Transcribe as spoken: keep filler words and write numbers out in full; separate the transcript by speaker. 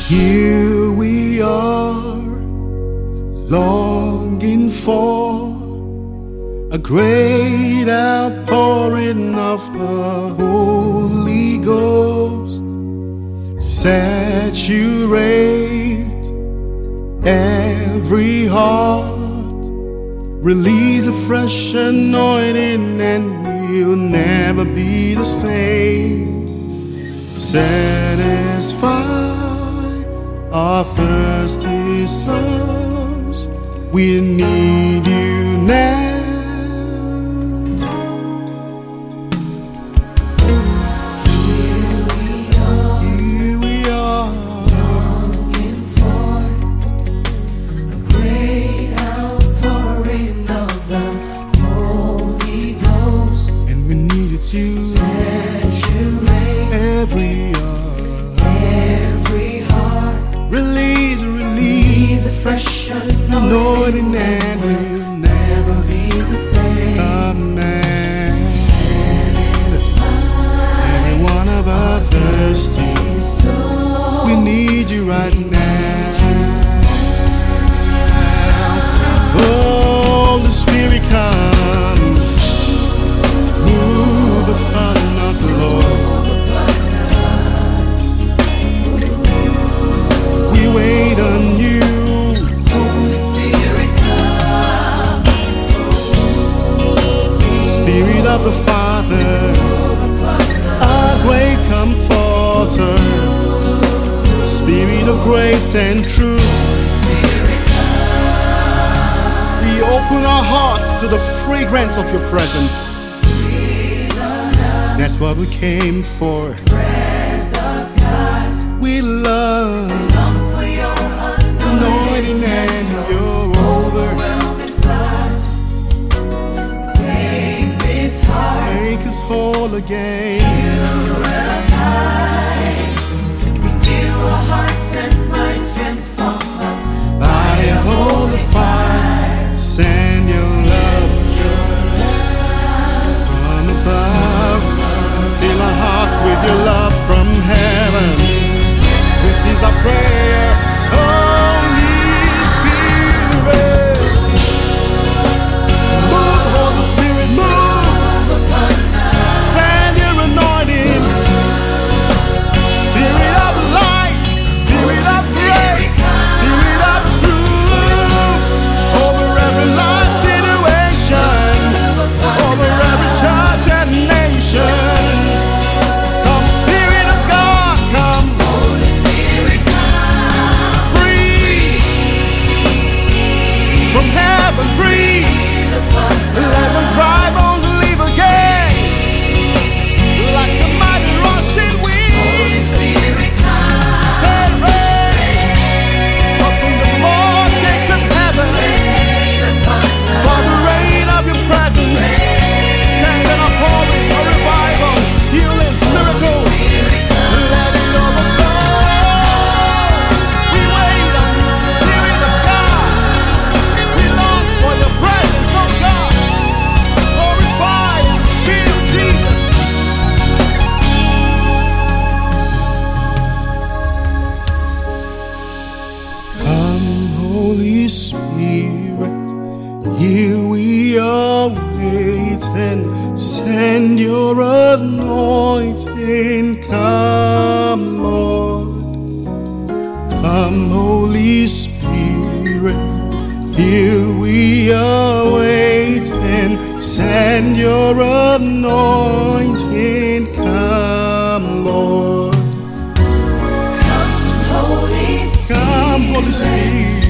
Speaker 1: Here we are, longing for a great outpouring of the Holy Ghost. Saturate every heart, release a fresh anointing, and we'll never be the same. Satisfy our thirsty souls, we need you now. Here we are,
Speaker 2: longing for a great outpouring of the Holy Ghost,
Speaker 1: and we needed to
Speaker 2: saturate
Speaker 1: every
Speaker 2: every heart,
Speaker 1: release, release
Speaker 2: release a fresh
Speaker 1: anointing,
Speaker 2: anointing,
Speaker 1: and we'll
Speaker 2: never
Speaker 1: never
Speaker 2: be the same.
Speaker 1: Amen.
Speaker 2: Satisfy
Speaker 1: Every one of our thirsty,
Speaker 2: souls,
Speaker 1: we need you right now. Holy Spirit, come, move upon us, Lord. We wait on you.
Speaker 2: Holy Spirit, come,
Speaker 1: Spirit of the Father, our great comforter, Spirit of grace and truth. We open our hearts to the fragrance of your presence. That's what we came for. We love
Speaker 2: for your
Speaker 1: anointing and your over.
Speaker 2: overwhelming flood. Take this heart,
Speaker 1: Make us whole again.
Speaker 2: purify, renew our hearts and minds, transform us
Speaker 1: By your holy fire, send your love from above. Fill our hearts with your love from heaven. This is our prayer, Holy Spirit. Move, Holy Spirit, move. Send your anointing. Spirit of light, Spirit of grace, Spirit of truth. Over every life situation, over every church and nation. Come, Spirit of God, come.
Speaker 2: Holy Spirit, come,
Speaker 1: Breathe from heaven, breathe. Let the dry bones live again, like the mighty rushing wind.
Speaker 2: Holy Spirit, come,
Speaker 1: Set rain, open the floodgates of heaven
Speaker 2: rain upon us,
Speaker 1: for the rain of your presence. Send an outpouring, a revival, healing, miracles. Let it overflow. We wait on you, Spirit of God. We long for your presence, oh God. Glorify and feel Jesus. Come, Holy Spirit, here we are waiting. Send your anointing, come, Lord. Come, Holy Spirit, here we are waiting. Send your anointing, come, Lord.
Speaker 2: Holy Spirit.
Speaker 1: Come, Holy Spirit.